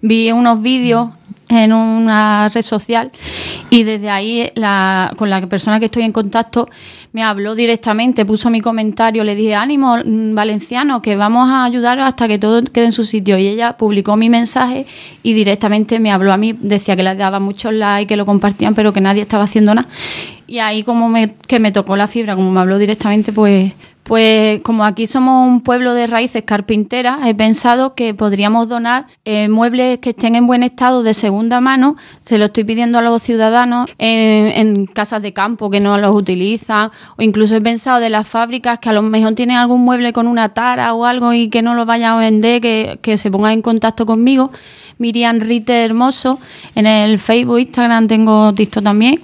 vi unos vídeos en una red social y desde ahí con la persona que estoy en contacto me habló directamente, puso mi comentario, le dije, ánimo valenciano, que vamos a ayudaros hasta que todo quede en su sitio, y ella publicó mi mensaje y directamente me habló a mí, decía que le daba muchos likes, que lo compartían, pero que nadie estaba haciendo nada, y ahí que me tocó la fibra, como me habló directamente, pues como aquí somos un pueblo de raíces carpinteras, he pensado que podríamos donar muebles que estén en buen estado de segunda mano. Se lo estoy pidiendo a los ciudadanos en casas de campo que no los utilizan, o incluso he pensado de las fábricas que a lo mejor tienen algún mueble con una tara o algo y que no lo vayan a vender, que se pongan en contacto conmigo. Miriam Rite Hermoso, en el Facebook, Instagram, tengo TikTok también.